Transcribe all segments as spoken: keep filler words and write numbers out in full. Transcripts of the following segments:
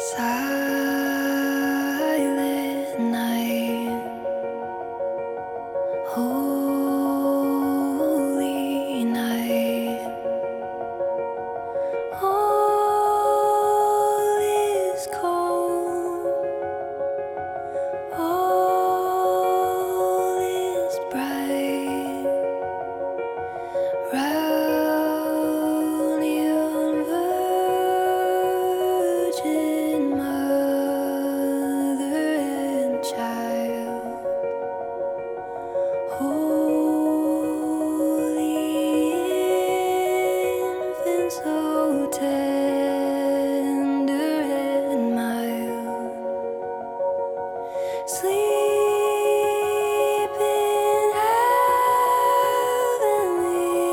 Silent night, holy night, all is calm, all is bright, round yon virgin mother and child, holy infant, so tender and mild, sleep in heavenly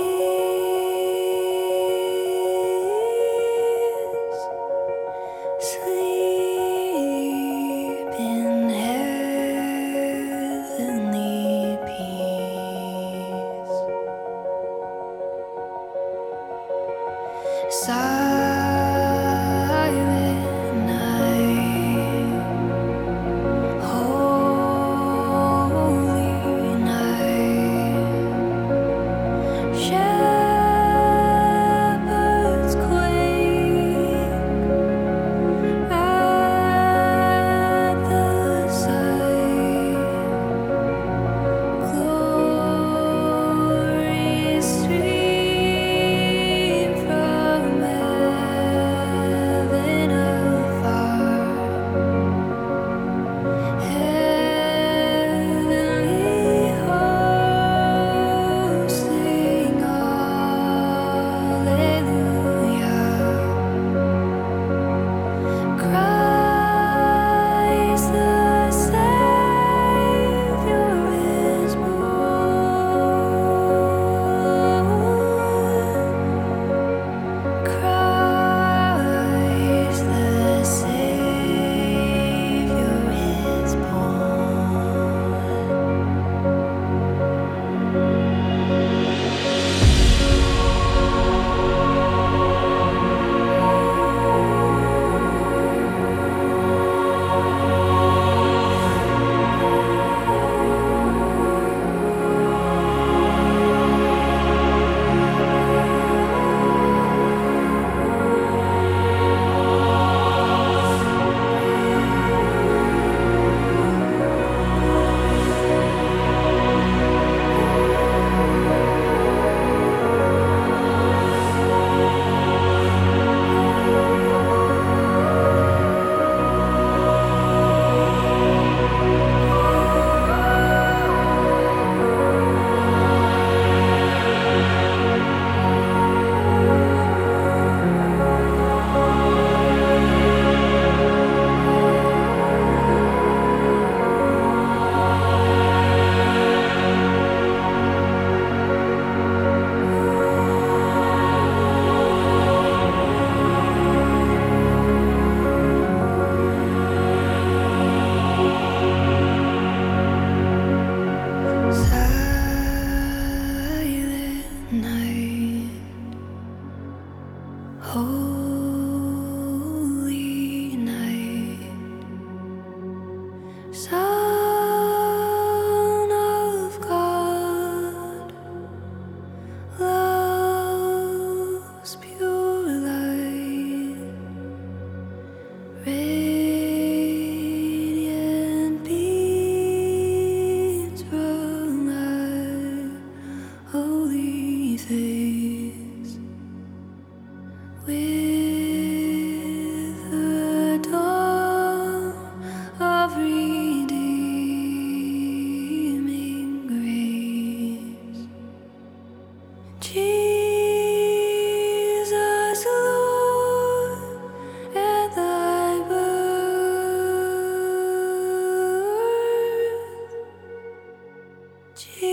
peace, sleep in heavenly peace. Silent night, holy night, shepherds quake at the sight, glories stream from heaven afar, heavenly hosts sing Alleluia. Christ the Savior is born. Christ the Savior is silent night, holy night, Son of God, love's pure light, radiant beams from thy holy face, with the dawn of redeeming grace. Jesus, Lord, at thy birth,